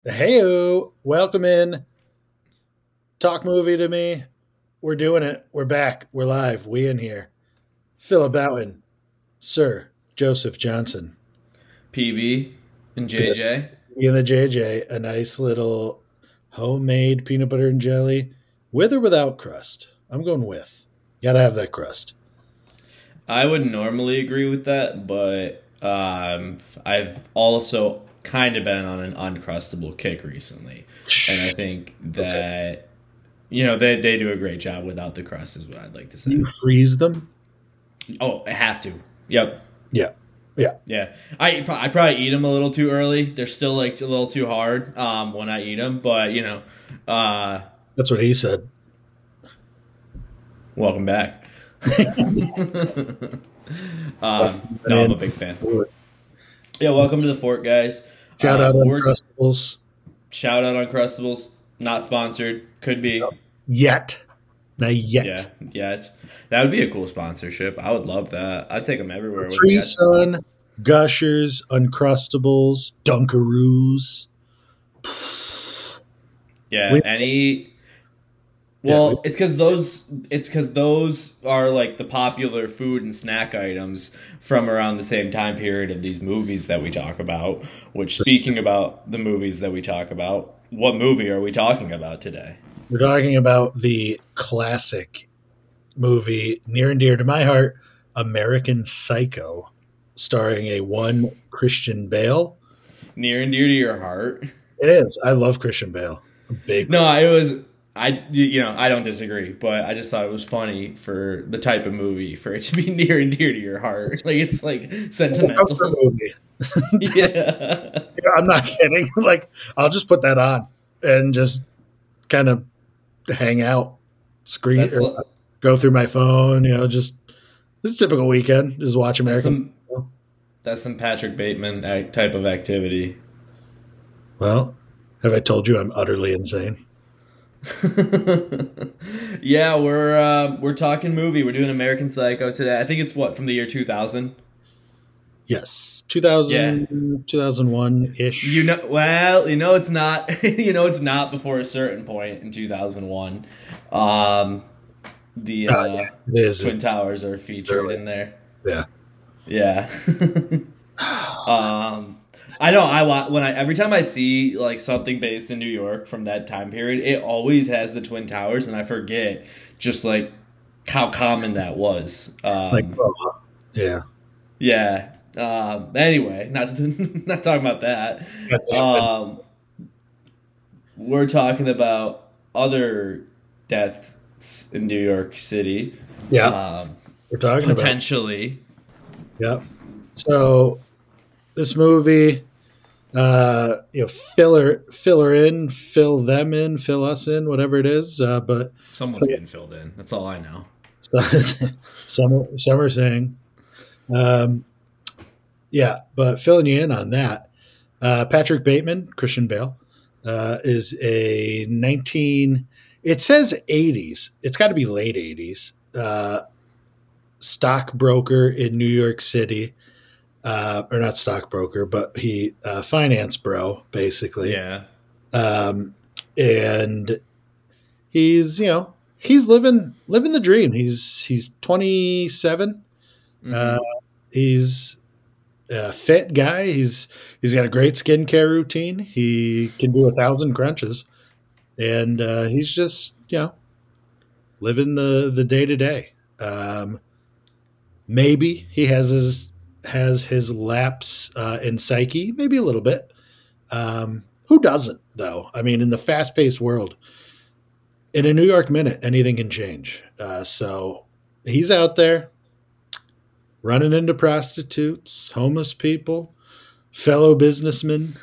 Heyo, welcome in. Talk movie to me. We're doing it. We're back. We're live. We in here. Philip Boughton, Sir Joseph Johnson. PB and Good. JJ. In the JJ, a nice little homemade peanut butter and jelly, with or without crust. I'm going with. Gotta have that crust. I would normally agree with that, but I've also kind of been on an uncrustable kick recently, and I think Okay. that they do a great job without the crust, is what I'd like to say. You freeze them? Oh, I have to. Yep. Yeah. Yeah. Yeah, I probably eat them a little too early. They're still like a little too hard when I eat them, but uh, That's what he said. welcome back. No, I'm a And big fan. Yeah, welcome to the fort, guys. shout out on We're Crustables. shout out on Crustables. Not sponsored. Could be. Yet. Not Yeah, yet. yet. That would be a cool sponsorship. I would love that. I'd take them everywhere with me. Tree Sun, Gushers, Uncrustables, Dunkaroos. Yeah, We, any. yeah, we, Well, it's because those are like the popular food and snack items from around the same time period of these movies that we talk about. Which, speaking about the movies that we talk about, what movie are we talking about today? we're talking about the classic movie near and dear to my heart, American Psycho, starring a one Christian Bale. Near and dear to your heart. It is. I love Christian Bale. A big. No, it was. I don't disagree, but I just thought it was funny for the type of movie for it to be near and dear to your heart. Like it's like Comfort sentimental. movie. Yeah, I'm not kidding. Like, I'll just put that on and just kind of hang out, screen, that's or go through my phone. Just this is a typical weekend. Just watch that's American. some that's some Patrick Bateman type of activity. Well, have I told you I'm utterly insane? Yeah, we're talking movie. We're doing American Psycho today. I think it's what from the year 2000. Yes, Yeah, 2000, 2001 ish. it's not. It's not before a certain point in 2001. Um, the Yeah, it is. Twin Towers are It's featured early. in there. Yeah. Yeah. I know. When I every time I see like something based in New York from that time period, it always has the Twin Towers, and I forget just like how common that was. Like, oh, yeah. Yeah. Anyway, not not talking about that. God damn it. Um, we're talking about other deaths in New York City. Yeah, Um, we're talking about. potentially. Yeah. So this movie, fill her in, fill them in, fill us in, whatever it is. But Someone's getting filled in. That's all I know. some are saying, um, yeah. But filling you in on that, Patrick Bateman, Christian Bale, is a 19. It says 80s. It's got to be late 80s. Stockbroker in New York City, or not stockbroker, but he finance bro basically. Yeah. Um, and he's living the dream. He's 27. Uh, Hmm. he's a fit guy. He's got a great skincare routine. He can do 1,000 crunches, and he's just living the day to day. Maybe he has his lapse in psyche, maybe a little bit. Who doesn't though? I mean, in the fast paced world, in a New York minute, anything can change. So he's out there running into prostitutes, homeless people, fellow businessmen,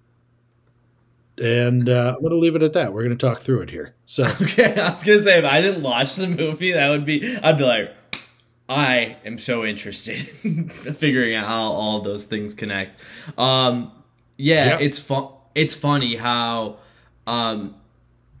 and I'm going to leave it at that. We're going to talk through it here. So Okay, I was gonna say if I didn't watch the movie, I'd be like, I am so interested in figuring out how all of those things connect. Yeah, yeah, it's funny how um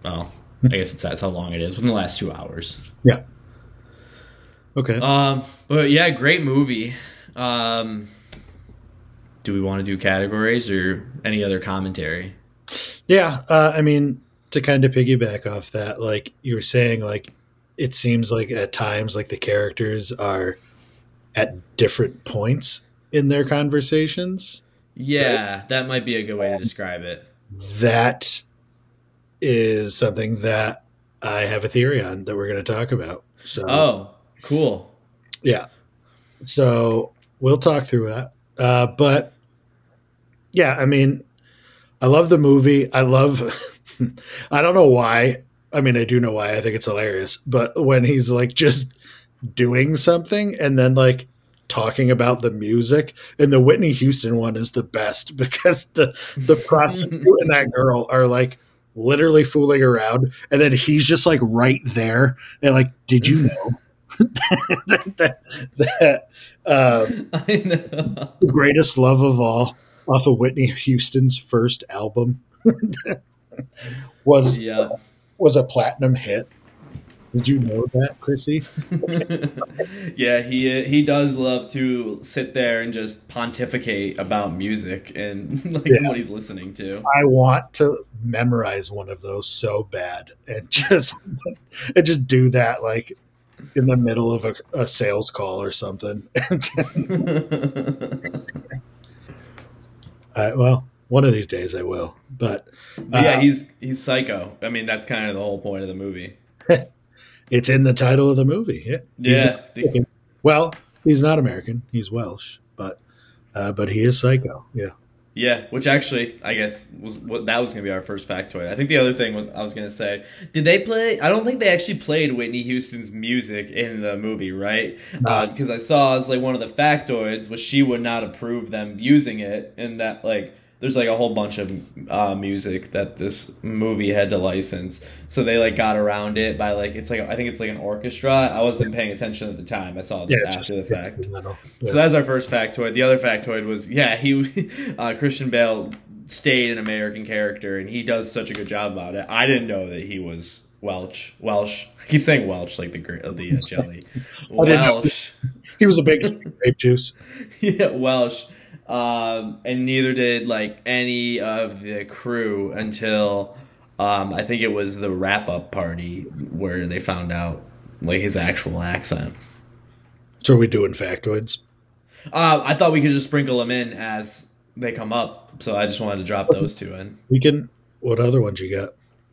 well, I guess that's how long it is, within the last 2 hours. Yeah. Okay. But yeah, great movie. Do we want to do categories or any other commentary? Yeah. I mean, to kind of piggyback off that, like you were saying, like it seems like at times, like the characters are at different points in their conversations. Yeah, right? That might be a good way to describe it. That is something that I have a theory on that we're going to talk about. So, oh, cool. Yeah. So we'll talk through that. But yeah, I mean, I love the movie. I don't know why. I mean, I do know why. I think it's hilarious. But when he's like just doing something and then like talking about the music, and the Whitney Houston one is the best because the prostitute and that girl are like literally fooling around, and then he's just like right there and like, did you know that I know. The Greatest Love of All off of Whitney Houston's first album was a platinum hit? Did you know that, Chrissy? Yeah, he does love to sit there and just pontificate about music and like what he's listening to. I want to memorize one of those so bad and just do that like in the middle of a sales call or something. Well, one of these days I will. But yeah, he's psycho. I mean, that's kind of the whole point of the movie. It's in the title of the movie. Yeah. Well, he's not American. He's Welsh, but he is psycho. Yeah. Yeah, which actually, I guess, was going to be our first factoid. I think the other thing I was going to say, did they play? I don't think they actually played Whitney Houston's music in the movie, right? Because I saw as like one of the factoids was she would not approve them using it, and that like there's like a whole bunch of music that this movie had to license, so they like got around it by like I think it's like an orchestra. I wasn't paying attention at the time. I saw this after the fact. So that's our first factoid. The other factoid was Christian Bale stayed an American character, and he does such a good job about it. I didn't know that he was Welsh. I keep saying Welsh like the jelly. Welsh. He was a big grape juice. Yeah, Welsh. And neither did like any of the crew until I think it was the wrap-up party where they found out like his actual accent. So are we doing factoids? I thought we could just sprinkle them in as they come up, so I just wanted to drop those two in. We can. What other ones you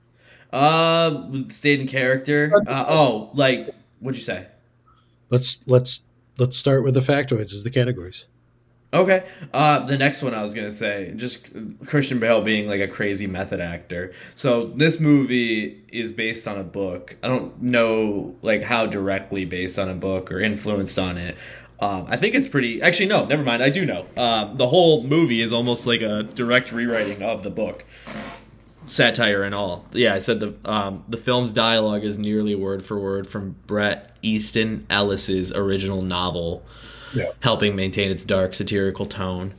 got? Stayed in character. Like what'd you say? Let's start with the factoids as the categories. Okay. The next one I was going to say, just Christian Bale being like a crazy method actor. So this movie is based on a book. I don't know like how directly based on a book or influenced on it. I think it's pretty... Actually, no, never mind. I do know. The whole movie is almost like a direct rewriting of the book. Satire and all. Yeah, I said the film's dialogue is nearly word for word from Bret Easton Ellis's original novel. Yeah. Helping maintain its dark satirical tone.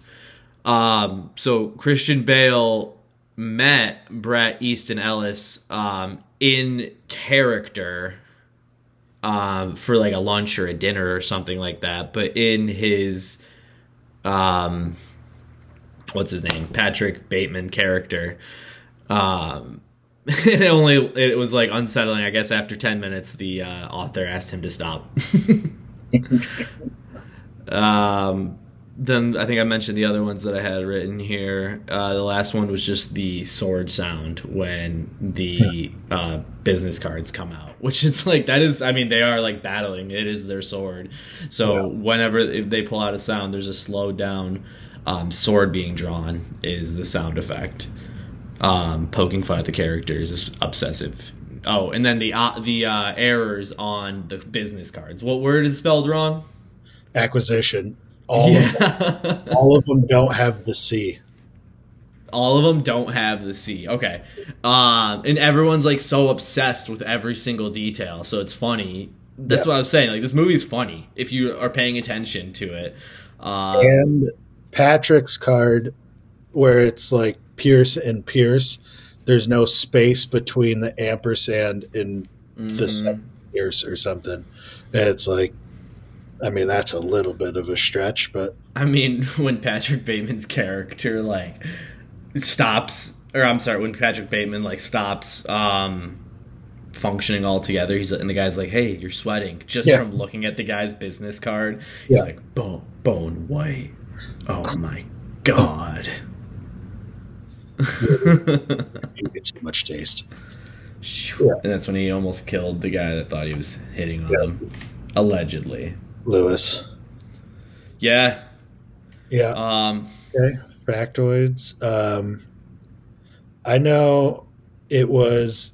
So Christian Bale met Bret Easton Ellis in character for like a lunch or a dinner or something like that. But in his what's his name? Patrick Bateman character. It was like unsettling. I guess after 10 minutes, the author asked him to stop. Then I think I mentioned the other ones that I had written here. The last one was just the sword sound when the business cards come out, which is like, that is, I mean, they are like battling. It is their sword. So whenever if they pull out a sound, there's a slowed down sword being drawn is the sound effect. Poking fun at the characters is obsessive. Oh, and then the errors on the business cards. What word is spelled wrong? Acquisition. All of them don't have the C. All of them don't have the C. Okay. And everyone's like so obsessed with every single detail, so it's funny. That's what I was saying. Like, this movie's funny if you are paying attention to it. And Patrick's card, where it's like Pierce and Pierce, there's no space between the ampersand and the Mm-hmm. years or something. And it's like, I mean, that's a little bit of a stretch, but I mean, when Patrick Bateman's character like stops, or I'm sorry, when Patrick Bateman like stops functioning altogether, and the guy's like, "Hey, you're sweating," just from looking at the guy's business card. He's like, "Bone white. Oh my god." you get too much taste. And that's when he almost killed the guy that thought he was hitting on him, allegedly. Lewis. Yeah. Yeah. Okay. Factoids. I know it was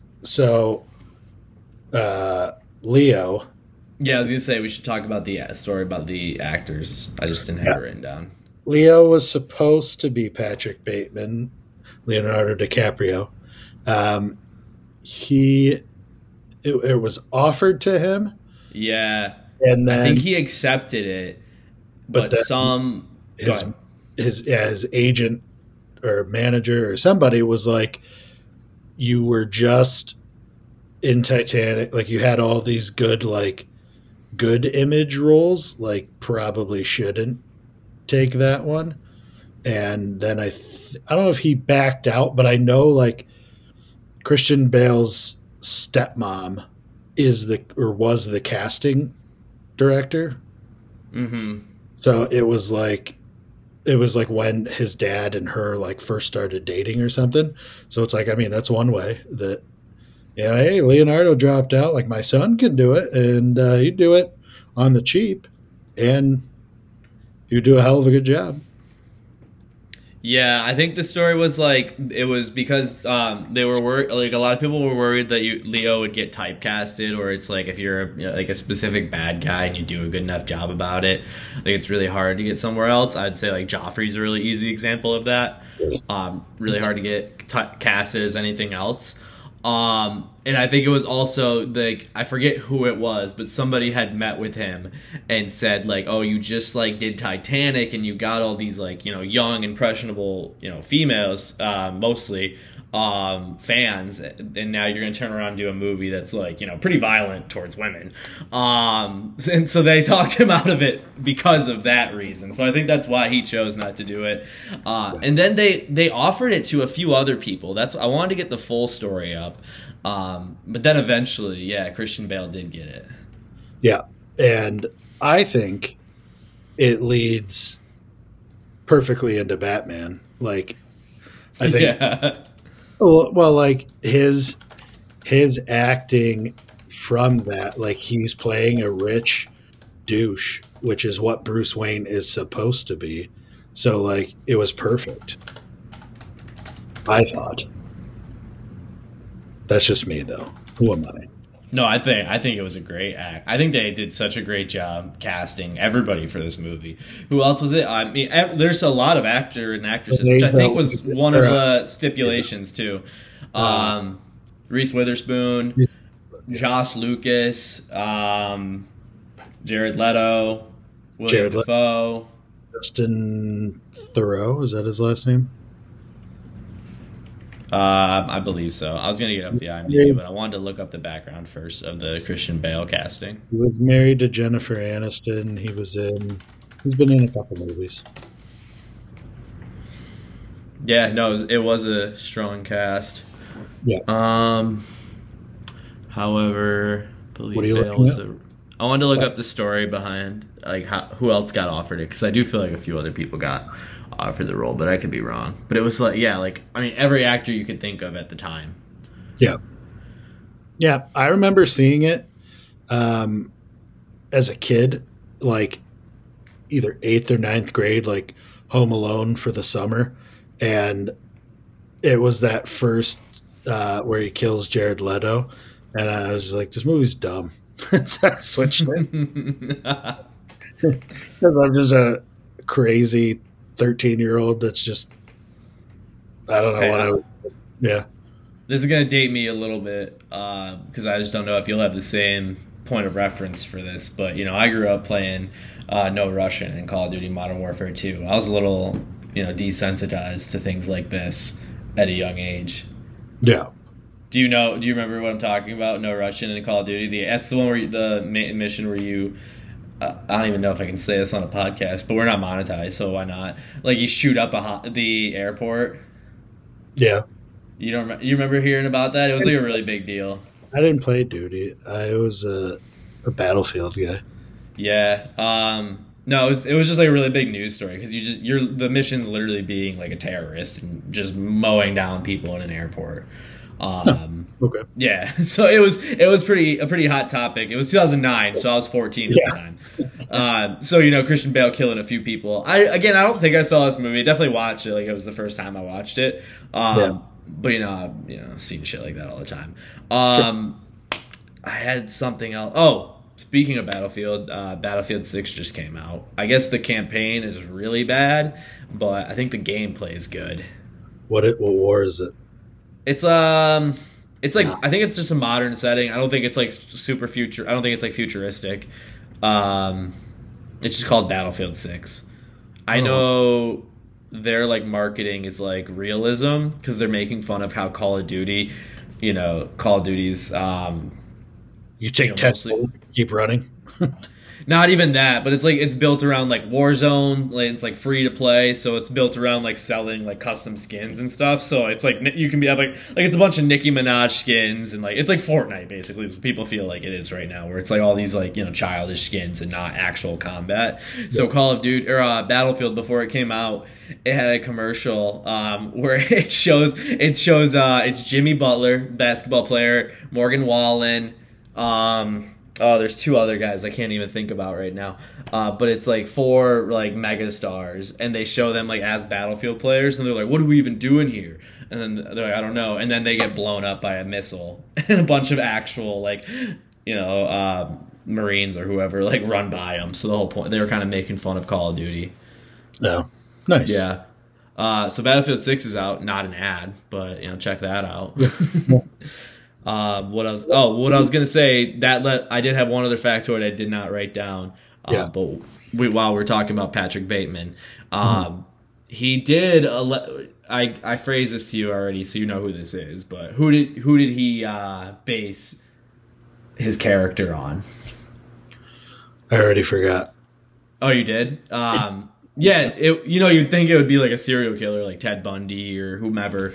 Leo. Yeah, I was gonna say we should talk about the story about the actors. I just didn't have it written down. Leo was supposed to be Patrick Bateman, Leonardo DiCaprio. It was offered to him. Yeah, and then I think he accepted it, but his agent or manager or somebody was like, "You were just in Titanic, like you had all these good image roles, like probably shouldn't take that one." And then I don't know if he backed out, but I know like Christian Bale's stepmom was the casting director. Mm-hmm. So it was like when his dad and her like first started dating or something. So it's like, I mean, that's one way that, hey, Leonardo dropped out, like my son can do it, and you do it on the cheap, and you do a hell of a good job. Yeah, I think the story was like it was because they were worried. Like a lot of people were worried that Leo would get typecasted, or it's like if you're like a specific bad guy and you do a good enough job about it, like it's really hard to get somewhere else. I'd say like Joffrey's a really easy example of that. Really hard to get casted as anything else. And I think it was also like, I forget who it was, but somebody had met with him and said like, "Oh, you just like did Titanic and you got all these like, young, impressionable, females, mostly, fans, and now you're going to turn around and do a movie that's like, pretty violent towards women." And so they talked him out of it because of that reason. So I think that's why he chose not to do it. And then they offered it to a few other people. I wanted to get the full story up. But then eventually, yeah, Christian Bale did get it. Yeah. And I think it leads perfectly into Batman. Like, I think, Yeah. well, like his acting from that, like he's playing a rich douche, which is what Bruce Wayne is supposed to be. So like, it was perfect, I thought. That's just me, though. Who am I? No, I think it was a great act. I think they did such a great job casting everybody for this movie. Who else was it? I mean, there's a lot of actor and actresses, which I think was one of the stipulations too. Reese Witherspoon, Josh Lucas, Jared Leto, William Dafoe, Justin Theroux. Is that his last name? I believe so. I was going to get up the IMDb, but I wanted to look up the background first of the Christian Bale casting. He was married to Jennifer Aniston. He's been in a couple movies. Yeah, no, it was a strong cast. Yeah. However, I wanted to look up the story behind like who else got offered it, because I do feel like a few other people got offered the role, but I could be wrong. But it was like, yeah, like I mean, every actor you could think of at the time. Yeah, yeah, I remember seeing it as a kid, like either 8th or 9th grade, like Home Alone for the summer, and it was that first where he kills Jared Leto, and I was like, this movie's dumb. So I switched it because I'm just a crazy 13-year-old that's just, I don't know what I would. Yeah, this is gonna date me a little bit because I just don't know if you'll have the same point of reference for this, but I grew up playing No Russian in Call of Duty Modern Warfare 2. I was a little desensitized to things like this at a young age. Yeah. Do you know? Do you remember what I'm talking about? No Russian in Call of Duty. That's the one where mission where you. I don't even know if I can say this on a podcast, but we're not monetized, so why not? Like you shoot up the airport. Yeah. You remember hearing about that? It was like a really big deal. I didn't play Duty. I was a Battlefield guy. Yeah. No, it was just like a really big news story because the mission's literally being like a terrorist and just mowing down people in an airport. Okay. Yeah, so it was a pretty hot topic. It was 2009, so I was 14 at the time. So Christian Bale killing a few people. I don't think I saw this movie. I definitely watched it. Like it was the first time I watched it. But I've seen shit like that all the time. I had something else. Oh, speaking of Battlefield, Battlefield 6 just came out. I guess the campaign is really bad, but I think the gameplay is good. What war is it? It's like I think it's just a modern setting. I don't think it's like super future. I don't think it's like futuristic. It's just called Battlefield 6. I know their like marketing is like realism because they're making fun of how Call of Duty's you take 10 bullets, keep running. Not even that, but it's built around like Warzone. Like, it's like free to play, so it's built around like selling like custom skins and stuff. So it's like you can have like it's a bunch of Nicki Minaj skins and like it's like Fortnite basically. People feel like it is right now, where it's like all these like childish skins and not actual combat. So Call of Duty or Battlefield before it came out, it had a commercial where it shows it's Jimmy Butler, basketball player, Morgan Wallen. There's two other guys I can't even think about right now. But it's like 4 like mega stars, and they show them like as Battlefield players, and they're like, "What are we even doing here?" And then they're like, "I don't know." And then they get blown up by a missile, and a bunch of actual like, Marines or whoever like run by them. So the whole point, they were kind of making fun of Call of Duty. No, nice. Yeah. So Battlefield 6 is out, not an ad, but check that out. What I was gonna say I did have one other factoid I did not write down. But while we're talking about Patrick Bateman, he did. I phrased this to you already, so you know who this is. But who did he base his character on? I already forgot. Oh, you did? Yeah, you'd think it would be like a serial killer, like Ted Bundy or whomever.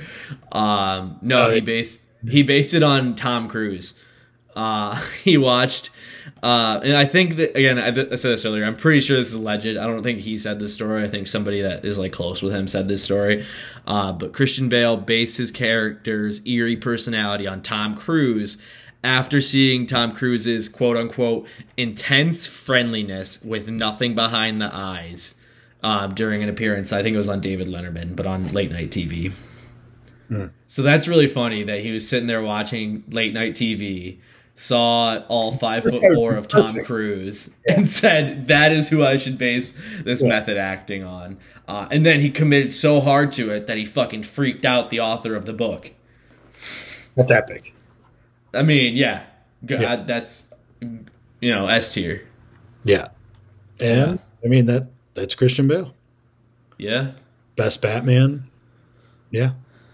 No, he based it on Tom Cruise. He watched, and I think that, again, I said this earlier, I'm pretty sure this is alleged. I don't think he said this story. I think somebody that is like close with him said this story. But Christian Bale based his character's eerie personality on Tom Cruise after seeing Tom Cruise's quote unquote intense friendliness with nothing behind the eyes during an appearance. I think it was on David Letterman, but on late night TV. So that's really funny that he was sitting there watching late night TV, saw all 5'4" of Tom Cruise, and said, "That is who I should base this method acting on." And then he committed so hard to it that he fucking freaked out the author of the book. That's epic. I mean, yeah. That's S tier. Yeah, and I mean that's Christian Bale. Yeah, best Batman. Yeah.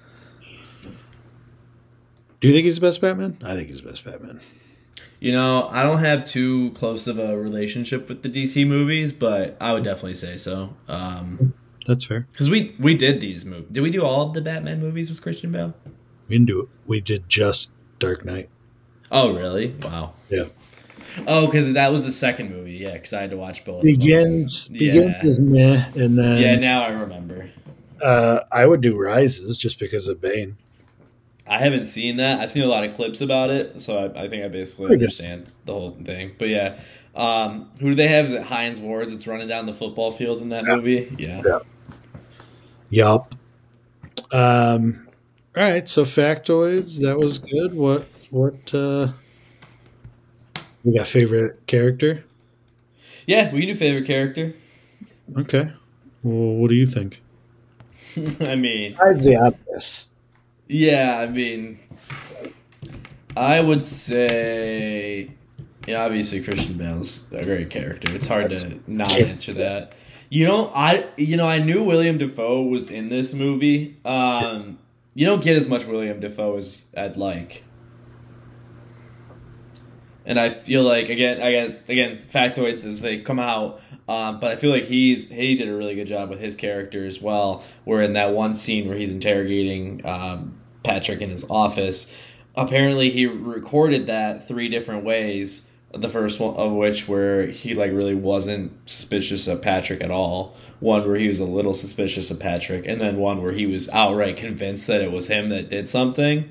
Do you think he's the best Batman? I think he's the best Batman. I don't have too close of a relationship with the DC movies, but I would definitely say so. That's fair. Because we did these movies. Did we do all of the Batman movies with Christian Bale? We didn't do it. We did just Dark Knight. Oh, really? Wow. Yeah. Oh, because that was the second movie. Yeah, because I had to watch both. Begins is meh, and then... Yeah, now I remember. I would do Rises just because of Bane. I haven't seen that. I've seen a lot of clips about it, so I think I basically understand the whole thing. But yeah, who do they have? Is it Hines Ward that's running down the football field in that movie? Yeah. Yup. All right, so factoids, that was good. What we got favorite character? Yeah, we can do favorite character. Okay. Well, what do you think? I mean, I'd say obvious. Yeah, I mean, I would say, obviously Christian Bale's a great character. It's hard to not answer that. I knew William Dafoe was in this movie. You don't get as much William Dafoe as I'd like. And I feel like again, factoids as they come out, but I feel like he did a really good job with his character as well. Where in that one scene where he's interrogating Patrick in his office, apparently he recorded that 3 different ways. The first one of which where he like really wasn't suspicious of Patrick at all. One where he was a little suspicious of Patrick, and then one where he was outright convinced that it was him that did something.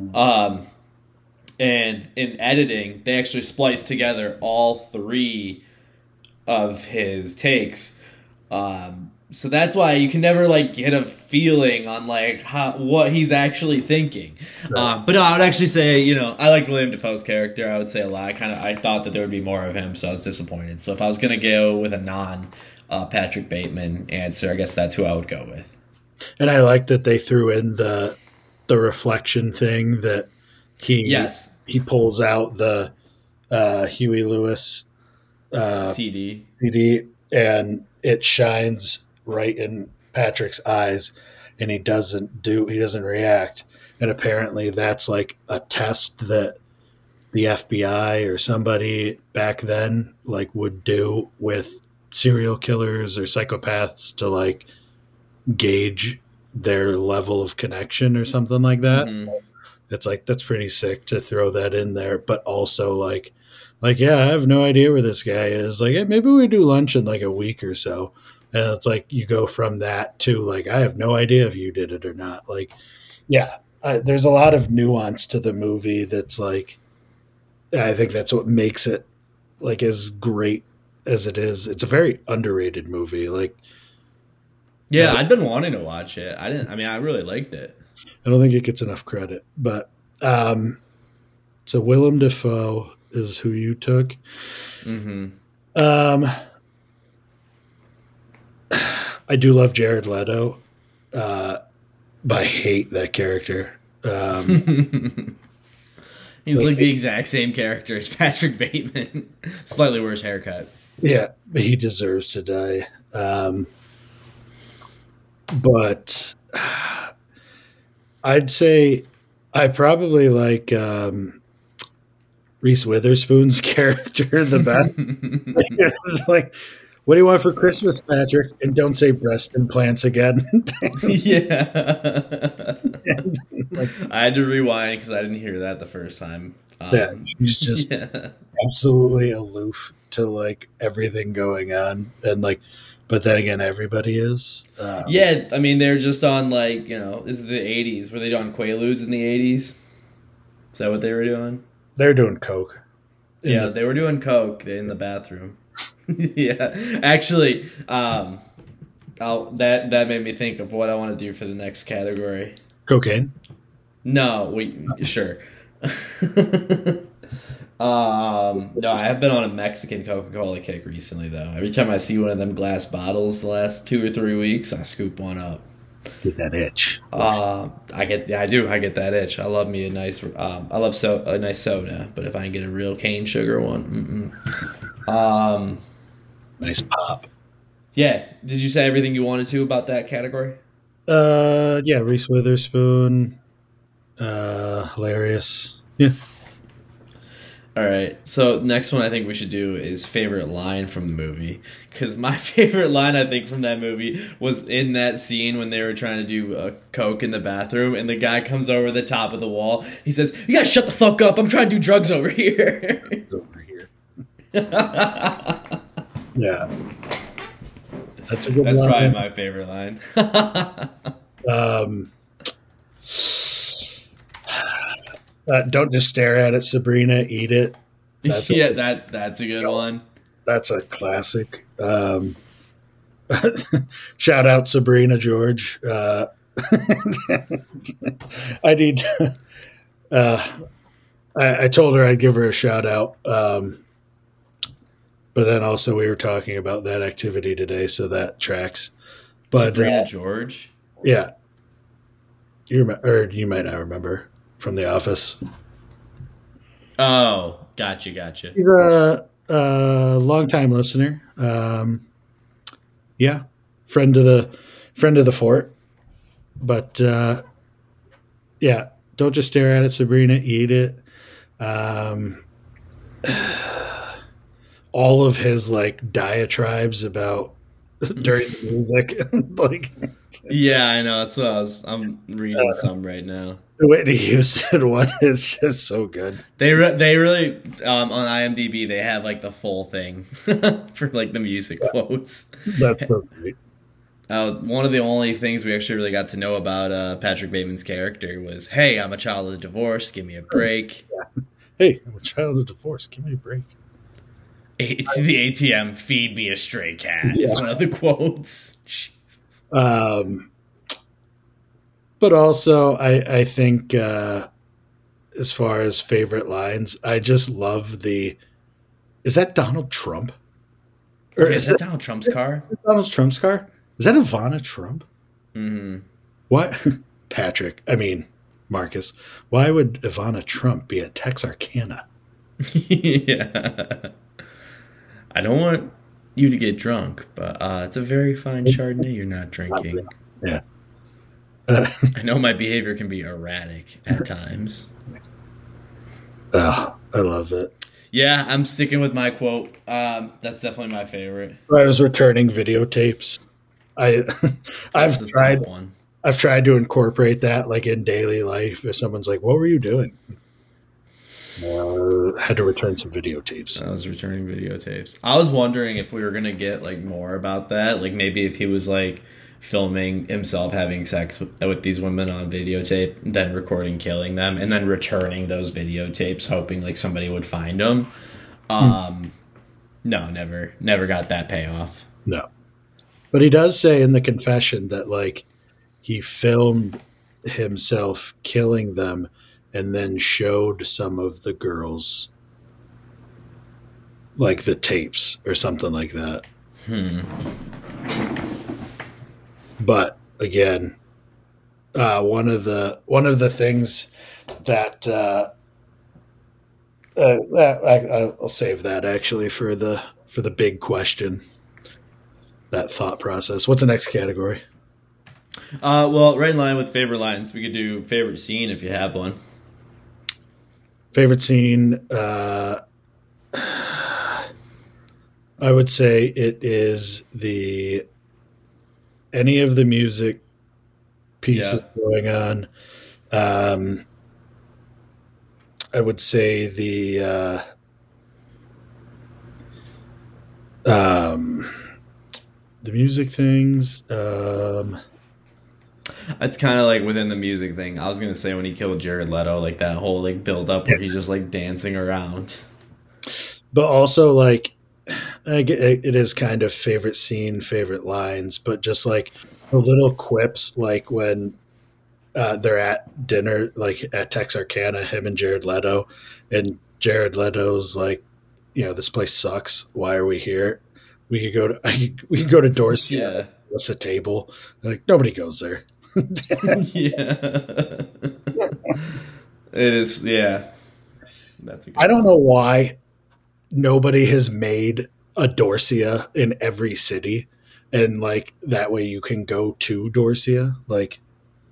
And in editing, they actually spliced together all 3 of his takes. So that's why you can never like get a feeling on like what he's actually thinking. Right. But no, I would actually say, you know, I liked William Dafoe's character. I would say a lot. I thought that there would be more of him, so I was disappointed. So if I was gonna go with a non Patrick Bateman answer, I guess that's who I would go with. And I like that they threw in the reflection thing that he pulls out the Huey Lewis CD, and it shines right in Patrick's eyes, and he doesn't react. And apparently that's like a test that the FBI or somebody back then like would do with serial killers or psychopaths to like gauge their level of connection or something like that. So it's like, that's pretty sick to throw that in there, but also like, yeah, I have no idea where this guy is. Like, hey, maybe we do lunch in like a week or so. And it's like, you go from that to like, I have no idea if you did it or not. Like, yeah, there's a lot of nuance to the movie. That's like, I think that's what makes it like as great as it is. It's a very underrated movie. Like, yeah, I'd been wanting to watch it. I really liked it. I don't think it gets enough credit, but, so Willem Dafoe is who you took. I do love Jared Leto, but I hate that character. He's like the exact same character as Patrick Bateman. Slightly worse haircut. Yeah, he deserves to die. But I'd say I probably like Reese Witherspoon's character the best. It's like, what do you want for Christmas, Patrick? And don't say breast implants again. Yeah. Like, I had to rewind because I didn't hear that the first time. Yeah, she's just absolutely aloof to like everything going on, and like, but then again, everybody is. Yeah, I mean, they're just on like, you know, this is the '80s. Were they doing Quaaludes in the '80s? Is that what they were doing? They were doing coke. They were doing coke in the bathroom. Yeah, actually, that made me think of what I want to do for the next category. Cocaine? No, sure. No, I have been on a Mexican Coca-Cola kick recently, though. Every time I see one of them glass bottles the last 2 or 3 weeks, I scoop one up. Get that itch. I get that itch. I love me a nice, a nice soda, but if I can get a real cane sugar one, nice pop. Yeah. Did you say everything you wanted to about that category? Yeah, Reese Witherspoon, hilarious. Yeah. All right. So next one I think we should do is favorite line from the movie, because my favorite line I think from that movie was in that scene when they were trying to do coke in the bathroom, and the guy comes over the top of the wall. He says, "You gotta shut the fuck up! I'm trying to do drugs over here." It's over here. Yeah. That's a good line. That's probably my favorite line. Don't just stare at it, Sabrina. Eat it. That's a good one. That's a classic. Shout out Sabrina George. I need. I told her I'd give her a shout out. But then also we were talking about that activity today, so that tracks. But Sabrina George. Yeah, you might not remember from The Office. Oh, gotcha. He's a long-time listener. Yeah, friend of the fort. But Yeah, don't just stare at it, Sabrina. Eat it. Um, all of his like diatribes about during the music, like Yeah, I know. That's what I'm reading some right now. Whitney Houston one is just so good. They really on IMDb they have like the full thing for like the music quotes. That's so great. One of the only things we actually really got to know about Patrick Bateman's character was, "Hey, I'm a child of divorce. Give me a break." Hey, I'm a child of divorce. Give me a break. To the ATM, feed me a stray cat. Yeah. Is one of the quotes. Jesus. But also, I think as far as favorite lines, I just love the. Is that Donald Trump? Or Is that Donald Trump's car? Donald Trump's car? Is that Ivana Trump? Mm-hmm. What? Patrick. I mean, Marcus. Why would Ivana Trump be at Texarkana? Yeah. I don't want you to get drunk, but it's a very fine Chardonnay you're not drinking. Yeah. I know my behavior can be erratic at times. Oh, I love it. Yeah, I'm sticking with my quote. That's definitely my favorite. I was returning videotapes. I've tried to incorporate that like in daily life. If someone's like, "What were you doing?" Had to return some videotapes. I was returning videotapes. I was wondering if we were gonna get like more about that. Like maybe if he was like filming himself having sex with these women on videotape, then recording killing them, and then returning those videotapes, hoping like somebody would find them. No, never got that payoff. No, but he does say in the confession that like he filmed himself killing them and then showed some of the girls like the tapes or something like that. But again, one of the things that I'll save that actually for the big question. That thought process. What's the next category? Well, right in line with favorite lines, we could do favorite scene if you have one. Favorite scene. I would say it is any of the music pieces going on. I would say the music things. It's kind of like within the music thing. I was gonna say when he killed Jared Leto, like that whole like build up where he's just like dancing around. But also like it is kind of favorite scene, favorite lines, but just like the little quips, like when they're at dinner, like at Texarkana, him and Jared Leto, and Jared Leto's like, this place sucks. Why are we here? We could go to Dorsey. Yeah, what's a table? Like nobody goes there. Yeah, it is. Yeah, that's. I don't know why nobody has made a Dorsia in every city, and like that way you can go to Dorsia. Like,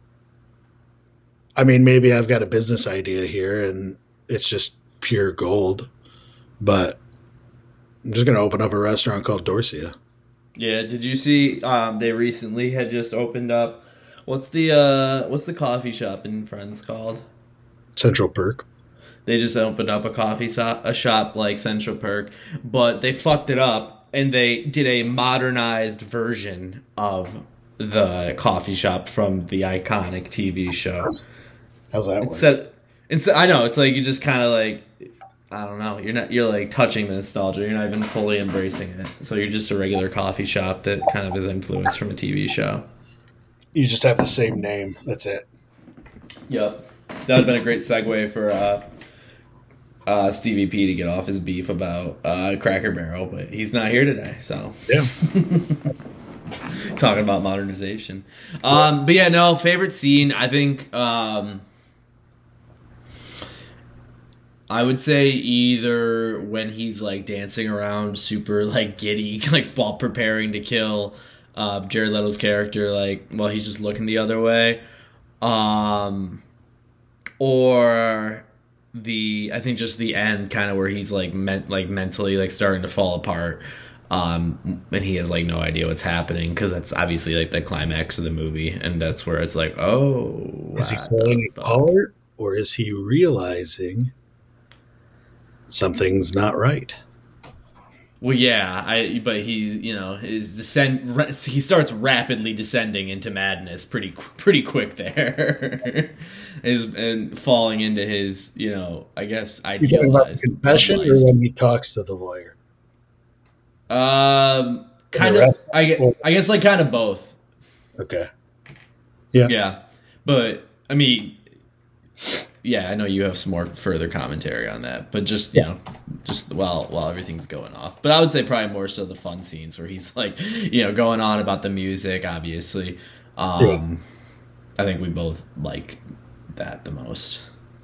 I mean, maybe I've got a business idea here, and it's just pure gold, but I'm just gonna open up a restaurant called Dorsia. Yeah, did you see? They recently had just opened up. What's the coffee shop in Friends called? Central Perk. They just opened up a shop like Central Perk, but they fucked it up and they did a modernized version of the coffee shop from the iconic TV show. How's that work? I know, it's like you just kind of like, I don't know, you're like touching the nostalgia, you're not even fully embracing it. So you're just a regular coffee shop that kind of is influenced from a TV show. You just have the same name. That's it. Yep. That would have been a great segue for Stevie P to get off his beef about Cracker Barrel, but he's not here today, so. Yeah. Talking about modernization. But yeah, no, favorite scene, I think I would say either when he's like dancing around super like giddy, like while preparing to kill Jared Leto's character, like while he's just looking the other way. or I think just the end kind of where he's like mentally like starting to fall apart, and he has like no idea what's happening, because that's obviously like the climax of the movie, and that's where it's like, oh, Is he falling apart, or is he realizing something's not right? Well, yeah, but he, he starts rapidly descending into madness pretty quick there, and falling into his, I guess You talking about the confession, or when he talks to the lawyer? Kind of. I guess like kind of both. Okay. Yeah. Yeah, but I mean, yeah, I know you have some more further commentary on that, but just just while everything's going off. But I would say probably more so the fun scenes where he's like, going on about the music. Obviously, I think we both like that the most.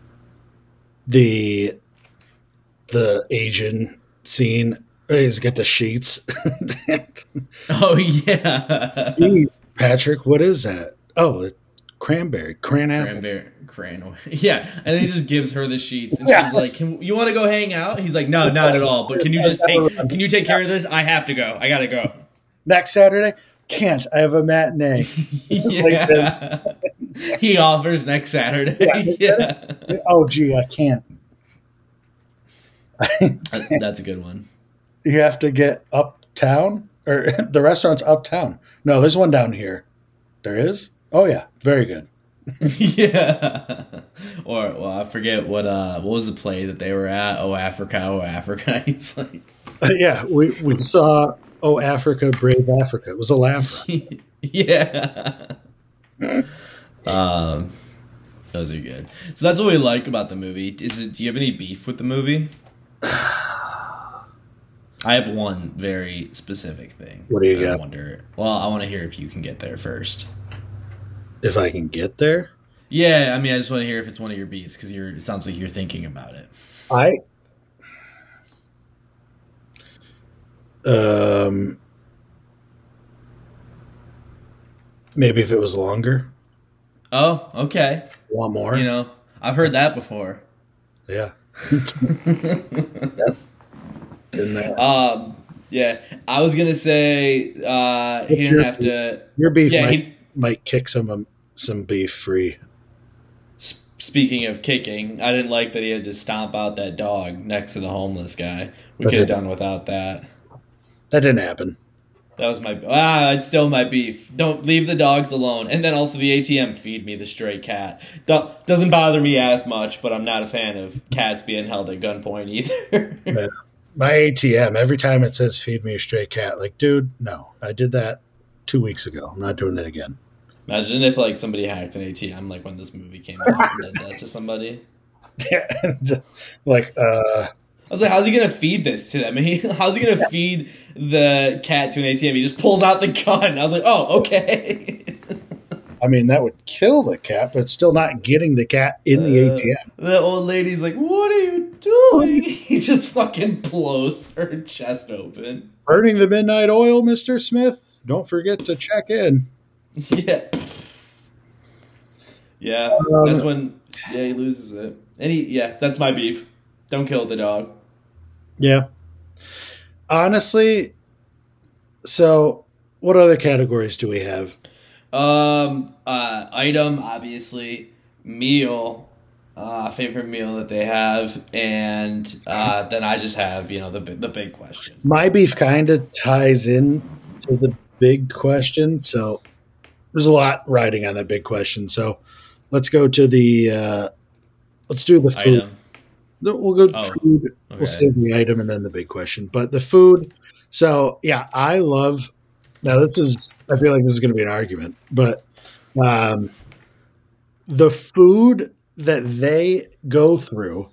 The Asian scene. He's got the sheets. Oh yeah. Jeez, Patrick, what is that? Oh, cranberry. Yeah, and then he just gives her the sheets, and she's like, "You want to go hang out?" He's like, "No, not at all. But can you take care of this? I have to go. I gotta go next Saturday." Can't. I have a matinee. Yeah. Like he offers next Saturday. Yeah. Oh, gee, I can't. That's a good one. You have to get uptown, or the restaurant's uptown. No, there's one down here. There is? Oh yeah, very good. Yeah. Or I forget what was the play that they were at? Oh Africa. He's like, yeah, we saw Oh Africa, Brave Africa. It was a laugh. Yeah. Those are good. So that's what we like about the movie. Do you have any beef with the movie? I have one very specific thing. What do you got? I want to hear if you can get there first. If I can get there? Yeah, I mean, I just want to hear if it's one of your beats, because it sounds like you're thinking about it. Maybe if it was longer. Oh, okay. Want more? I've heard that before. Yeah. Yep. Yeah, I was gonna say he didn't have to. Your beef might kick some beef free. Speaking of kicking, I didn't like that he had to stomp out that dog next to the homeless guy. We could have done without that. That didn't happen. That was it's still my beef. Don't leave the dogs alone. And then also the ATM, feed me the stray cat. Doesn't bother me as much, but I'm not a fan of cats being held at gunpoint either. Yeah. My ATM, every time it says feed me a stray cat, like, dude, no, I did that 2 weeks ago. I'm not doing it again. Imagine if like somebody hacked an ATM like when this movie came out and did that to somebody. Yeah. I was like, how's he going to feed this to them? How's he going to feed the cat to an ATM? He just pulls out the gun. I was like, oh, okay. I mean, that would kill the cat, but it's still not getting the cat in the ATM. The old lady's like, what are you doing? He just fucking blows her chest open. Burning the midnight oil, Mr. Smith? Don't forget to check in. Yeah. Yeah, that's when he loses it. And that's my beef. Don't kill the dog. Yeah. Honestly, so what other categories do we have? Item, obviously. Meal, favorite meal that they have, and then I just have, the big question. My beef kind of ties in to the big question, so there's a lot riding on that big question. So let's go to let's do the food. Item. We'll go food. Okay. We'll save the item and then the big question. But the food. So yeah, I love. Now I feel like this is going to be an argument, but the food that they go through,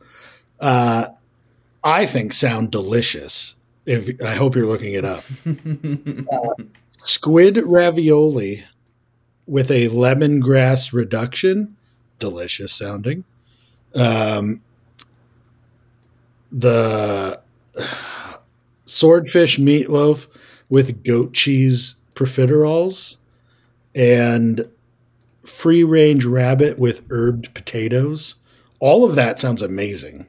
I think sound delicious. I hope you're looking it up. Squid ravioli with a lemongrass reduction, delicious sounding. The swordfish meatloaf with goat cheese profiteroles and free-range rabbit with herbed potatoes. All of that sounds amazing.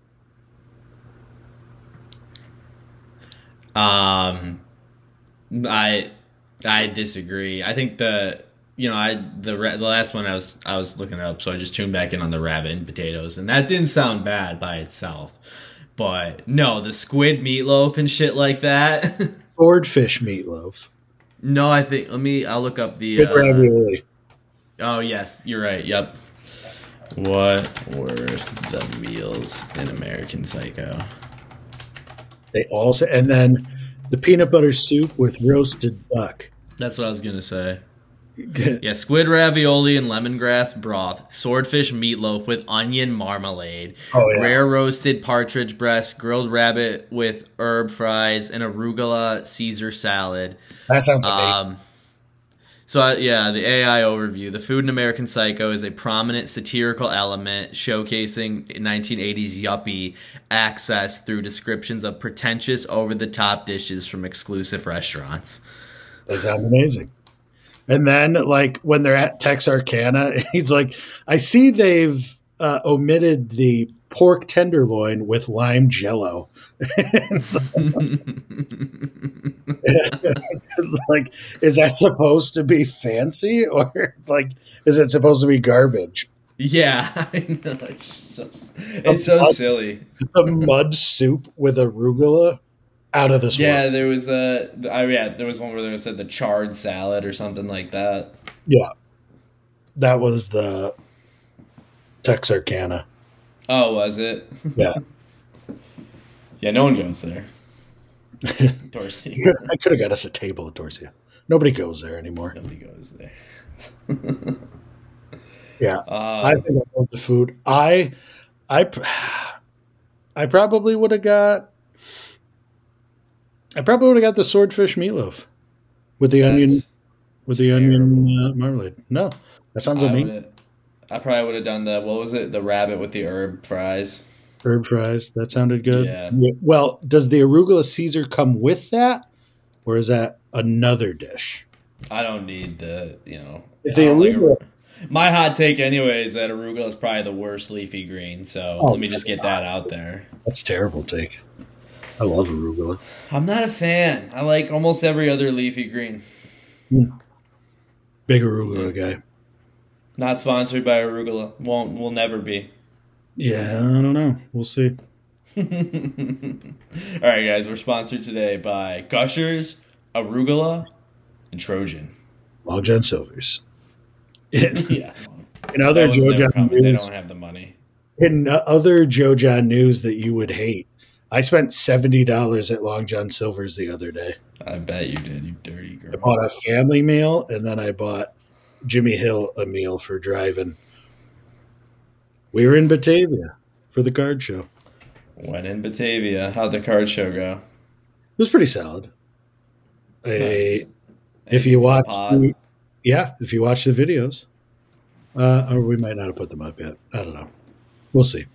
I disagree. I think the last one I was looking up, so I just tuned back in on the rabbit and potatoes, and that didn't sound bad by itself. But no, the squid meatloaf and shit like that. Swordfish meatloaf. No, I think I'll look up the ravioli. Oh yes, you're right. Yep. What were the meals in American Psycho? They also, and then the peanut butter soup with roasted duck. That's what I was gonna say. Yeah, squid ravioli and lemongrass broth, swordfish meatloaf with onion marmalade, rare roasted partridge breast, grilled rabbit with herb fries, and arugula Caesar salad. That sounds amazing. The AI overview. The food in American Psycho is a prominent satirical element showcasing 1980s yuppie access through descriptions of pretentious, over-the-top dishes from exclusive restaurants. That sounds amazing. And then, like, when they're at Texarkana, he's like, I see they've omitted the pork tenderloin with lime jello. Like, is that supposed to be fancy, or like, is it supposed to be garbage? Yeah, I know. It's so silly. It's a mud soup with arugula. Out of this world. There was there was one where they said the charred salad or something like that. Yeah, that was the Texarkana. Oh, was it? Yeah. Yeah, no one goes there. Dorsey. I could have got us a table at Dorsey. Nobody goes there anymore. Nobody goes there. Yeah, I think I love the food. I probably would have got. I probably would have got the swordfish meatloaf with the onion marmalade. No, that sounds amazing. I probably would have done the rabbit with the herb fries. Herb fries, that sounded good. Yeah. Well, does the arugula Caesar come with that, or is that another dish? I don't need the If the arugula. My hot take, anyway, is that arugula is probably the worst leafy green. So let me just get that out there. That's a terrible take. I love arugula. I'm not a fan. I like almost every other leafy green. Big arugula guy. Not sponsored by arugula. Will never be. Yeah, I don't know. We'll see. All right, guys. We're sponsored today by Gushers, Arugula, and Trojan. Long John Silver's. Yeah. In other Joe John news, they don't have the money. In other Joe John news that you would hate, I spent $70 at Long John Silver's the other day. I bet you did, you dirty girl. I bought a family meal, and then I bought Jimmy Hill a meal for driving. We were in Batavia for the card show. Went in Batavia. How'd the card show go? It was pretty solid. Nice. If you watch the videos, or we might not have put them up yet. I don't know. We'll see.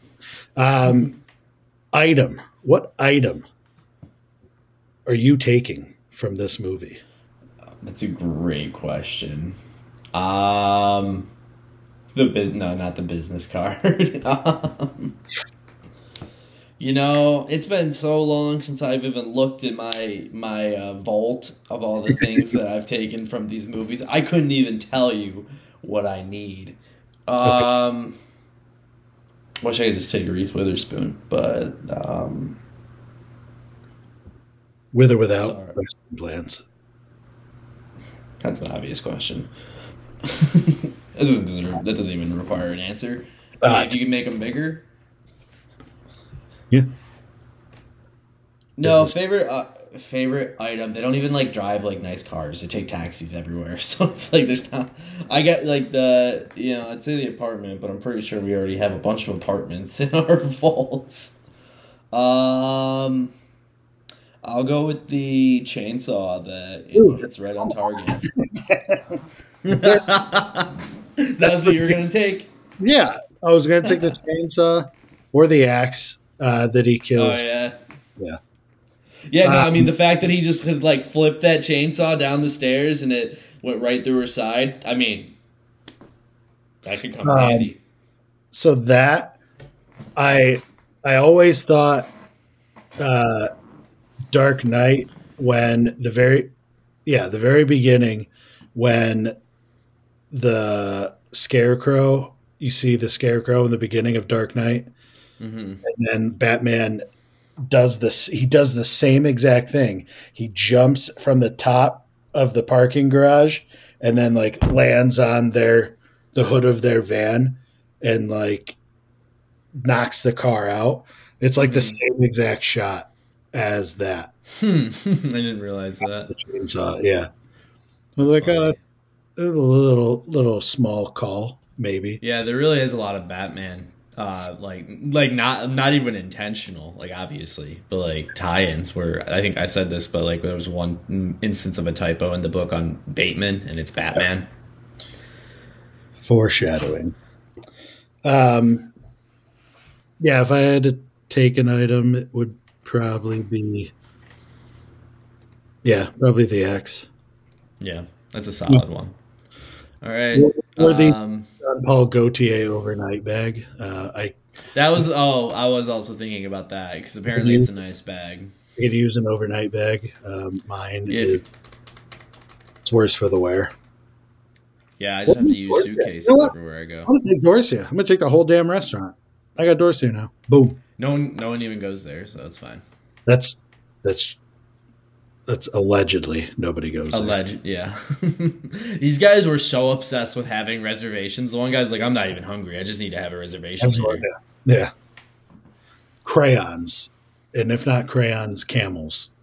Item. What item are you taking from this movie? That's a great question. Not the business card. It's been so long since I've even looked at my vault of all the things that I've taken from these movies. I couldn't even tell you what I need. Okay. Wish I could just take Reese Witherspoon, but with or without plans. That's an obvious question. That doesn't even require an answer. If you can make them bigger. Yeah. No, favorite item. They don't even drive nice cars. They take taxis everywhere. So it's there's not. I get I'd say the apartment, but I'm pretty sure we already have a bunch of apartments in our vaults. I'll go with the chainsaw that it's right on target. That's what you were gonna take. Yeah, I was gonna take the chainsaw or the axe that he killed. Oh yeah. Yeah. Yeah, no, I mean the fact that he just could flip that chainsaw down the stairs and it went right through her side. I mean, that could come handy. So that I I always thought uh, Dark Knight when the very beginning when the Scarecrow you see the Scarecrow in the beginning of Dark Knight, Hmm. and then Batman does this. He does the same exact thing. He jumps from the top of the parking garage and then like lands on the hood of their van and like knocks the car out. It's like the Hmm. same exact shot as that. I didn't realize that. The chainsaw, yeah. I was That's like, oh, funny. that's a little small call, maybe. Yeah, there really is a lot of Batman. Like not even intentional, like obviously, but like tie-ins where I think I said this, but like there was one instance of a typo in the book on Bateman, and it's Batman. Foreshadowing. Um, yeah, if I had to take an item, it would probably be probably the X. Yeah, that's a Yeah. solid one. All right. Or the John Paul Gaultier overnight bag. I That was I was also thinking about that because could apparently it's a use nice bag. I could use an overnight bag. Mine If is it's worse for the wear. Yeah, I just What have to is use Dorsia? You know suitcases what? everywhere I go. I'm gonna take Dorsia. I'm gonna take the whole damn restaurant. I got Dorsia now. Boom. No one even goes there, so it's fine. That's that's that's allegedly nobody goes there. Alleged, yeah. These guys were so obsessed with having reservations. The one guy's like, "I'm not even hungry. I just need to have a reservation That's what- here." yeah. Crayons, and if not crayons, camels.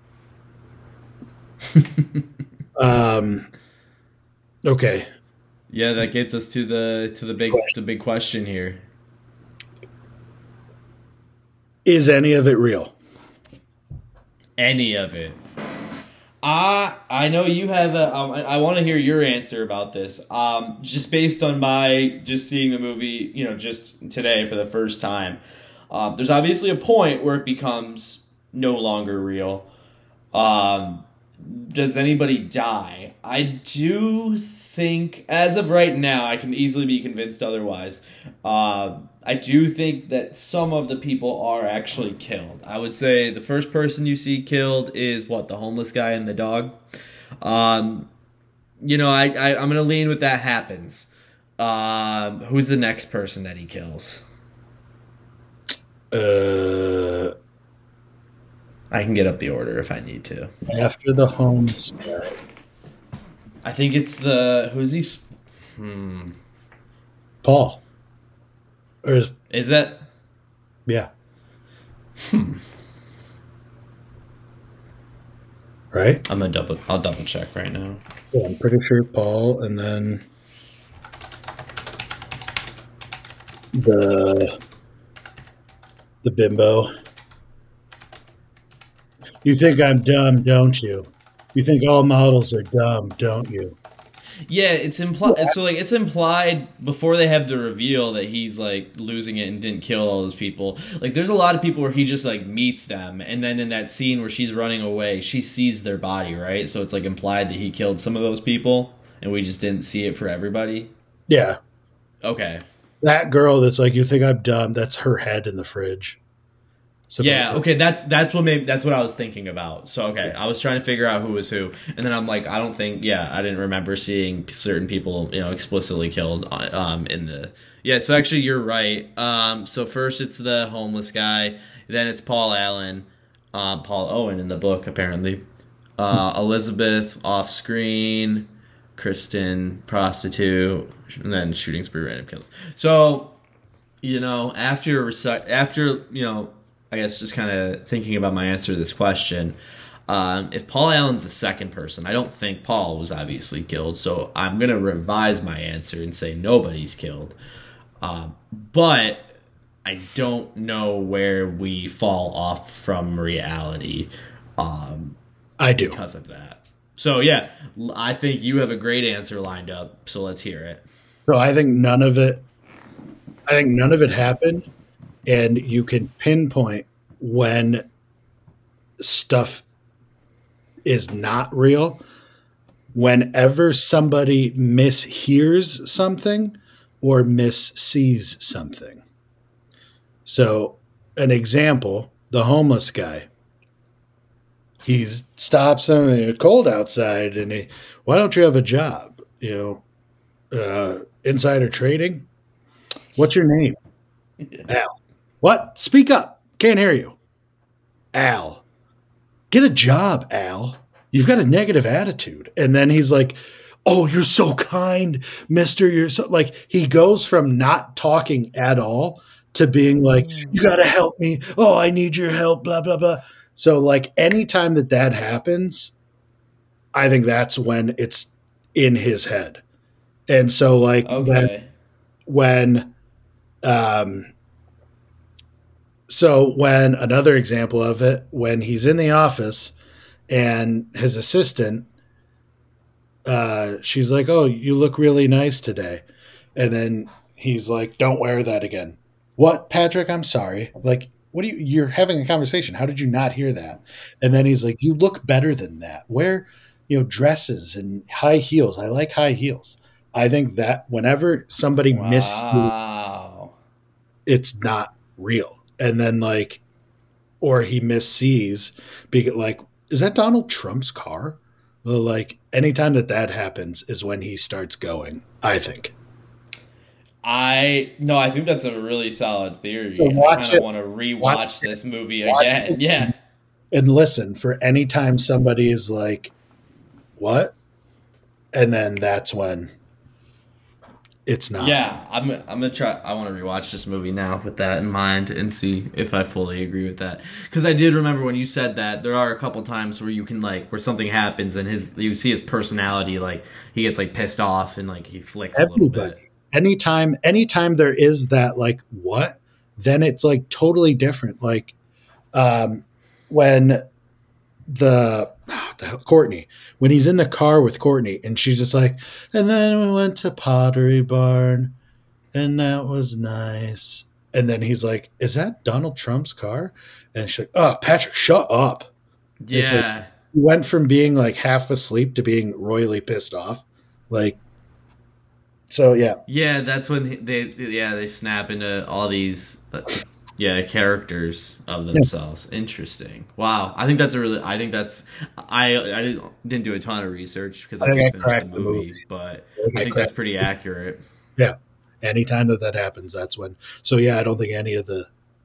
Um. Okay. Yeah, that gets us to the big question here. Is any of it real? Any of it? I know you have a. I want to hear your answer about this. Just based on my just seeing the movie, just today for the first time. There's obviously a point where it becomes no longer real. Um, does anybody die? I do think, as of right now, I can easily be convinced otherwise. I do think that some of the people are actually killed. I would say the first person you see killed is the homeless guy and the dog. Um, I'm gonna lean with that happens. Who's the next person that he kills? Uh, I can get up the order if I need to. after the homeless guy. I think it's the who's he? Paul. Or Is that? yeah. Right? I'll double check right now. Yeah, I'm pretty sure Paul, and then the bimbo. You think I'm dumb, don't you? You think all models are dumb, don't you? Yeah, it's implied. So it's implied before they have the reveal that he's like losing it and didn't kill all those people. Like, there's a lot of people where he just like meets them, and then in that scene where she's running away, she sees their body, right? So it's like implied that he killed some of those people, and we just didn't see it for everybody. Yeah. Okay. That girl that's like, you think I'm dumb, that's her head in the fridge. Yeah, okay, that's what I was thinking about. So okay, I was trying to figure out who was who, and then I'm like, I didn't remember seeing certain people, explicitly killed in the. Yeah, so actually you're right. So first it's the homeless guy, then it's Paul Allen, Paul Owen in the book apparently, Elizabeth off screen, Kristen prostitute, and then shooting spree random kills. So, after I guess just kind of thinking about my answer to this question, if Paul Allen's the second person, I don't think Paul was obviously killed, so I'm going to revise my answer and say nobody's killed. But I don't know where we fall off from reality I do. because of that. So, yeah, I think you have a great answer lined up, so let's hear it. So I think none of it happened, and you can pinpoint when stuff is not real whenever somebody mishears something or missees something. So, an example, the homeless guy. He stops him, and it's cold outside, and why don't you have a job? Insider trading? What's your name? Al. What? Speak up. Can't hear you. Al. Get a job, Al. You've got a negative attitude. And then he's like, oh, you're so kind, mister. You're so like, he goes from not talking at all to being like, you got to help me. Oh, I need your help, blah, blah, blah. So, like, anytime that happens, I think that's when it's in his head. And so, like, when another example of it, when he's in the office and his assistant, she's like, oh, you look really nice today. And then he's like, don't wear that again. What, Patrick? I'm sorry. Like, what do you're having a conversation. How did you not hear that? And then he's like, you look better than that. Wear, dresses and high heels. I like high heels. I think that whenever somebody misses, it's not real. And then or he missees, like, is that Donald Trump's car? Like, anytime that happens is when he starts going, I think. I think that's a really solid theory. So I kind of want to rewatch this movie again. Yeah. And listen for any time somebody is like, what? And then that's when it's not. Yeah, I'm gonna try. I want to rewatch this movie now with that in mind and see if I fully agree with that. Because I did remember when you said that there are a couple times where you can where something happens and you see his personality, like he gets pissed off and he flicks a little bit. Anytime there is that what, then it's totally different. When the Courtney, when he's in the car with Courtney and she's just like, and then we went to Pottery Barn and that was nice. And then he's like, is that Donald Trump's car? And she's like, oh, Patrick, shut up. Yeah. He went from being half asleep to being royally pissed off. So yeah, that's when they snap into all these characters of themselves. Yeah. Interesting. Wow, I think that's I didn't do a ton of research because I just finished the movie, but I think that's pretty accurate. Yeah, anytime that happens, that's when. So yeah, I don't think any of the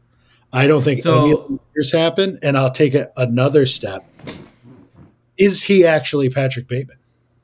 years happen, and I'll take another step. Is he actually Patrick Bateman?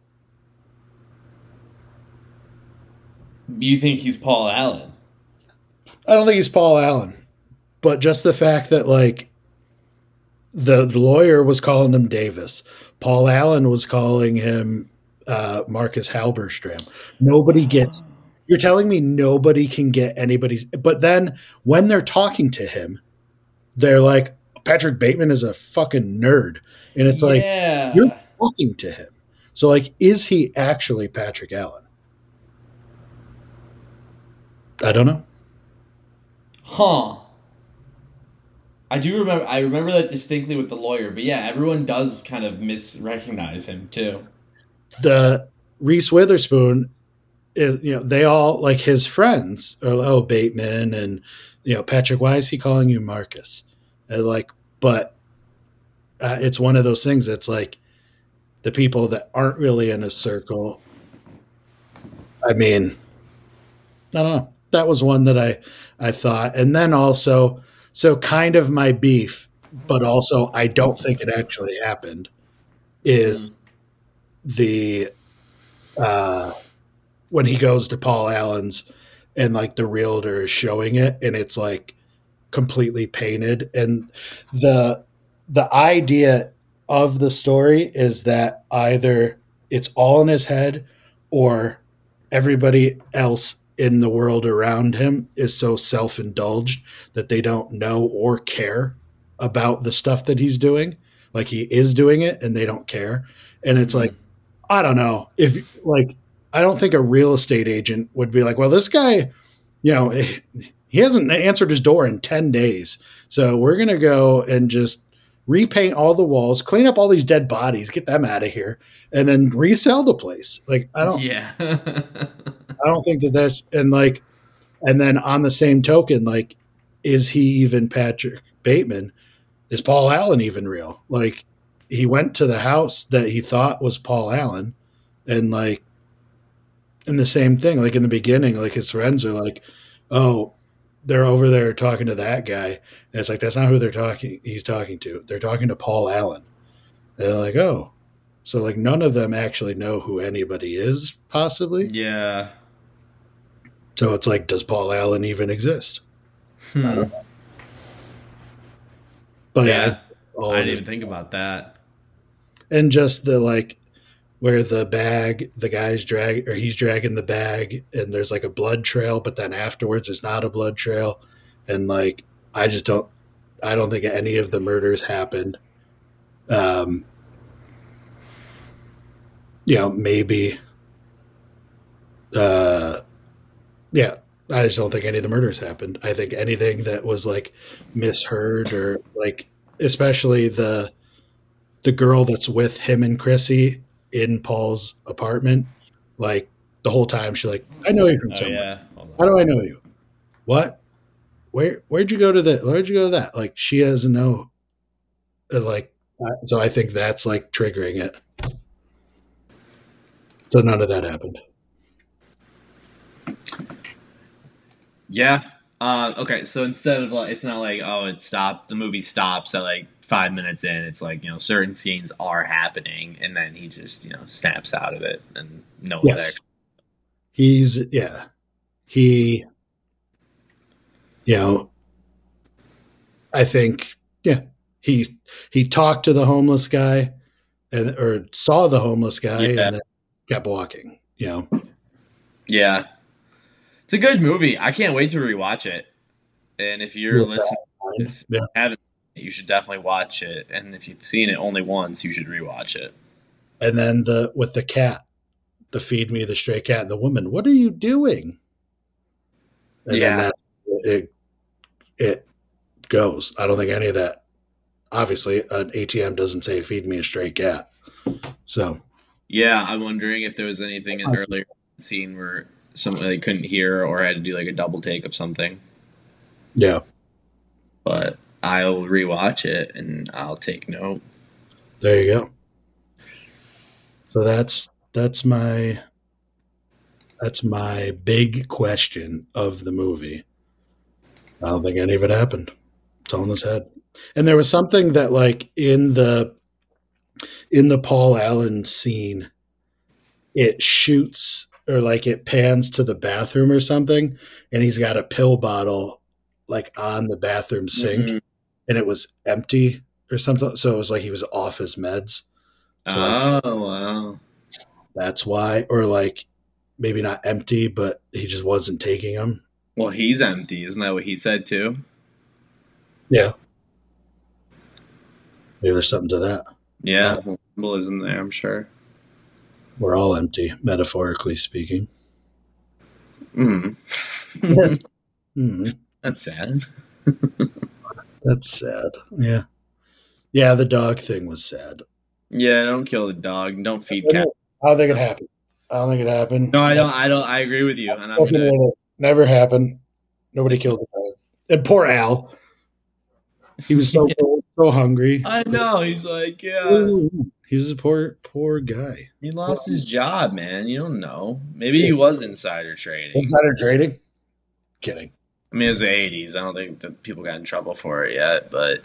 You think he's Paul Allen? I don't think he's Paul Allen, but just the fact that the lawyer was calling him Davis, Paul Allen was calling him Marcus Halberstram. Nobody gets. You're telling me nobody can get anybody's. But then when they're talking to him, they're like, Patrick Bateman is a fucking nerd, and it's you're talking to him. So is he actually Patrick Allen? I don't know. Huh. I remember that distinctly with the lawyer, but yeah, everyone does kind of misrecognize him too. The Reese Witherspoon is, they all his friends are, Bateman and, Patrick, why is he calling you Marcus? But it's one of those things that's the people that aren't really in a circle. I mean, I don't know. That was one that I thought. And then also, so kind of my beef, but also I don't think it actually happened, is the when he goes to Paul Allen's and the realtor is showing it and it's completely painted. And the idea of the story is that either it's all in his head or everybody else in the world around him is so self-indulged that they don't know or care about the stuff that he's doing. He is doing it and they don't care. And it's I don't know if I don't think a real estate agent would be well, this guy, he hasn't answered his door in 10 days. So we're going to go and just repaint all the walls, clean up all these dead bodies, get them out of here, and then resell the place. I don't. Yeah. I don't think that's and then on the same token, is he even Patrick Bateman? Is Paul Allen even real? Like, he went to the house that he thought was Paul Allen, and like, and the same thing, like in the beginning, like his friends are like, "Oh, they're over there talking to that guy," and it's like that's not who they're talking. He's talking to. They're talking to Paul Allen. And they're like, "Oh," so like none of them actually know who anybody is, possibly. Yeah. So it's like, does Paul Allen even exist? Hmm. But Yeah. all I of didn't this, even think about that. and just the like where the guy's he's dragging the bag, and there's like a blood trail, but then afterwards there's not a blood trail, and like I just don't, I don't think any of the murders happened. Um, maybe, uh, yeah, I just don't think any of the murders happened. I think anything that was like misheard or like, especially the girl that's with him and Chrissy in Paul's apartment, like the whole time she's like, "I know you from Oh somewhere. yeah. Hold How on. do I know you? What? Where'd you go to that? Where'd you go to that?" Like she doesn't know. Like so, I think that's like triggering it. So none of that happened. Yeah. Okay. So instead of like, it's not like, oh, it stopped. The movie stops at like 5 minutes in. It's like, certain scenes are happening, and then he just snaps out of it, and no one's Yes, actually. he. You know, I think he he talked to the homeless guy and or saw the homeless guy Yeah. and then kept walking. Yeah. It's a good movie. I can't wait to rewatch it. And if you're listening to this, Yeah. and haven't, you should definitely watch it. And if you've seen it only once, you should rewatch it. And then the with the cat, the feed me the stray cat and the woman, what are you doing? And then Yeah. that it goes. I don't think any of that. Obviously, an ATM doesn't say feed me a stray cat. So Yeah. I'm wondering if there was anything in earlier scene where somebody couldn't hear or had to do like a double take of something. yeah, But I'll rewatch it and I'll take note. there you go. So that's my big question of the movie. I don't think any of it happened. It's all in his head. And there was something that like in the Paul Allen scene, it shoots or like it pans to the bathroom or something, and he's got a pill bottle like on the bathroom sink, Mm. and it was empty or something. So it was like he was off his meds. So like Oh, wow. that's why, or like maybe not empty, but he just wasn't taking them. Well, he's empty. Isn't that what he said too? Yeah, maybe there's something to that. Yeah. Symbolism there, I'm sure. We're all empty, metaphorically speaking. Mm. Mhm. That's sad. That's sad. Yeah. Yeah, the dog thing was sad. Yeah, don't kill the dog. Don't feed cats. I don't think it happened. I don't think it happened. No, I don't. I don't. I agree with you, and I'm Fucking gonna. with it. Never happened. Nobody killed the dog. And poor Al. He was so so hungry. I know. He's like, yeah. He's a poor guy. He lost his job, man. You don't know. Maybe he was insider trading. Insider trading? Kidding. I mean, it was the '80s. I don't think that people got in trouble for it yet, but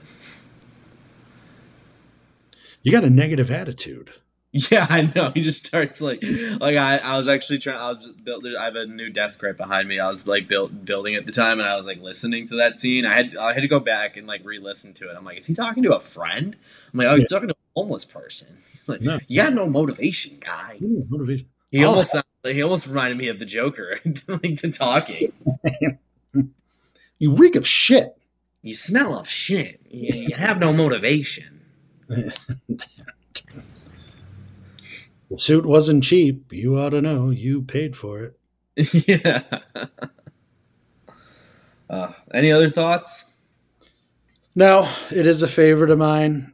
You got a negative attitude. yeah, I know. He just starts like I was actually trying. I have a new desk right behind me. I was like building at the time, and I was like listening to that scene. I had to go back and like re-listen to it. I'm like, is he talking to a friend? I'm like, oh, he's talking to a homeless person. He's like, No. you got no motivation, guy. Motivation. He almost reminded me of the Joker, like the talking. You reek of shit. You smell of shit. You have no motivation. The suit wasn't cheap. You ought to know. You paid for it. Yeah. Any other thoughts? No, it is a favorite of mine.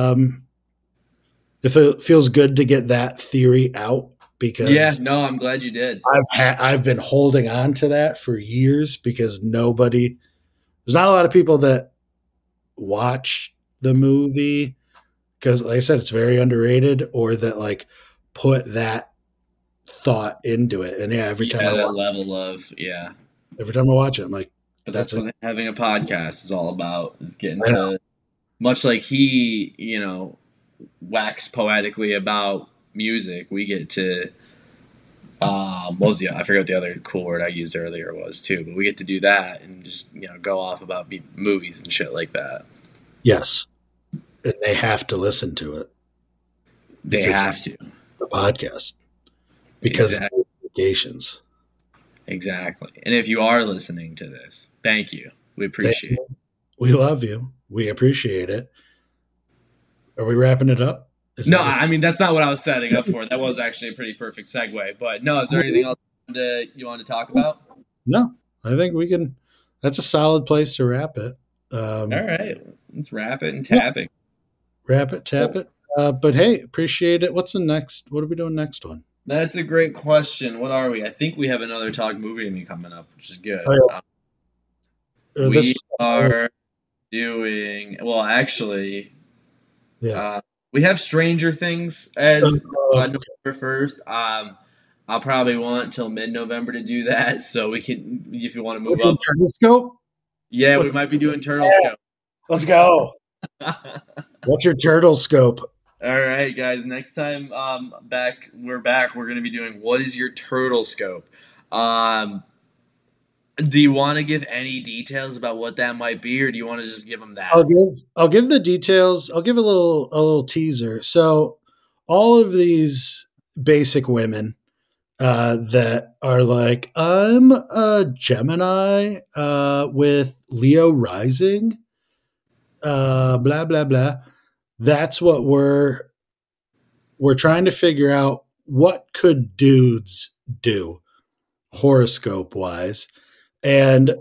It feels good to get that theory out because Yeah, no, I'm glad you did. I've been holding on to that for years because nobody There's not a lot of people that watch the movie because, like I said, it's very underrated, or that like put that thought into it. And yeah, Yeah, that level of every time I watch it, I'm like, But that's that's it. what having a podcast is all about, is getting I know. to, much like he, wax poetically about music, we get to, what was the, I forget what the other cool word I used earlier was too, but we get to do that and just, go off about movies and shit like that. Yes, and they have to listen to it They because have to. the podcast because of Exactly. the implications. Exactly. And if you are listening to this, thank you. We appreciate it. We love you. We appreciate it. Are we wrapping it up? Is No, that what? I mean that's not what I was setting up for. That was actually a pretty perfect segue. But no, is there anything else you want to talk about? No, I think we can. That's a solid place to wrap it. All right, let's wrap it and Yeah, tap it. wrap it, tap it. But hey, appreciate it. What's the next? What are we doing next one? That's a great question. What are we? I think we have another Talk Movie to Me coming up, which is good. Oh, yeah. We are doing, well, actually, Yeah. we have Stranger Things as Okay. November 1st. I'll probably want till mid-November to do that, so we can, if you want to move up. Turtle Scope? Yeah, we might be doing Turtle Scope. Let's go. What's your Turtle Scope? All right, guys. Next time we're back. We're going to be doing what is your turtle scope? Do you want to give any details about what that might be, or do you want to just give them that? I'll give the details. I'll give a little teaser. So all of these basic women that are like, I'm a Gemini with Leo rising, blah blah blah. That's what we're trying to figure out. What could dudes do horoscope wise? And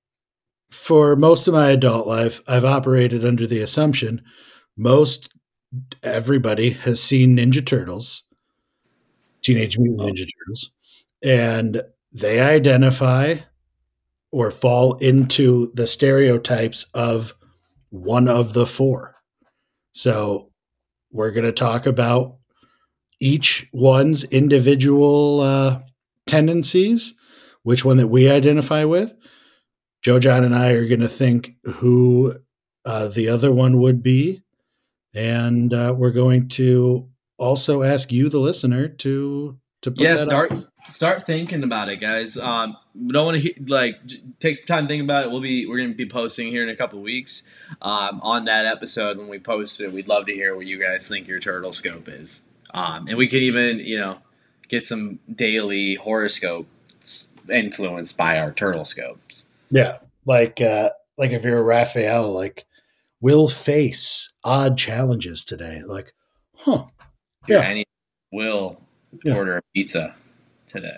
for most of my adult life, I've operated under the assumption most everybody has seen Ninja Turtles, Teenage Mutant Ninja Turtles, and they identify or fall into the stereotypes of one of the four. So we're going to talk about each one's individual tendencies, which one that we identify with. Joe, John, and I are going to think who the other one would be. And we're going to also ask you, the listener, to put that up. Start thinking about it, guys. We don't want to take some time thinking about it. We're going to be posting here in a couple of weeks on that episode. When we post it, we'd love to hear what you guys think your turtle scope is, and we can even get some daily horoscopes influenced by our turtle scopes. Yeah, like if you're a Raphael, like will face odd challenges today. Like, huh? Yeah, and will order a pizza today.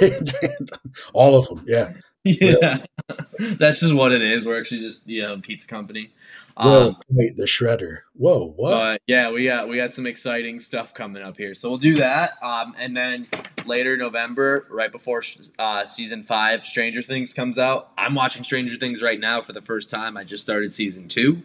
All of them, yeah. Yeah, that's just what it is. We're actually just a pizza company. Wait, the shredder. Whoa, what? But yeah, we got some exciting stuff coming up here, so we'll do that. And then later November, right before season 5, Stranger Things comes out. I'm watching Stranger Things right now for the first time. I just started season 2.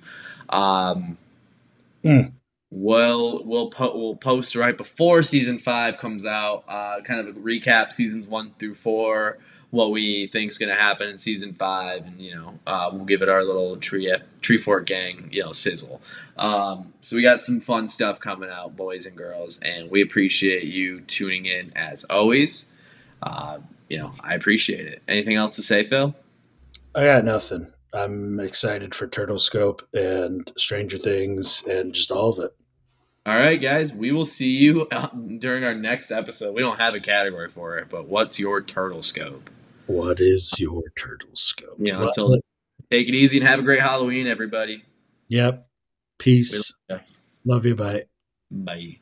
We'll post right before season 5 comes out, kind of a recap seasons 1 through 4, what we think is going to happen in season 5, and we'll give it our little Tree Fort Gang sizzle. So we got some fun stuff coming out, boys and girls, and we appreciate you tuning in as always. I appreciate it. Anything else to say, Phil? I got nothing. I'm excited for Turtle Scope and Stranger Things and just all of it. All right, guys. We will see you during our next episode. We don't have a category for it, but what's your turtle scope? What is your turtle scope? Until then, take it easy and have a great Halloween, everybody. Yep. Peace. Love you. Bye. Bye.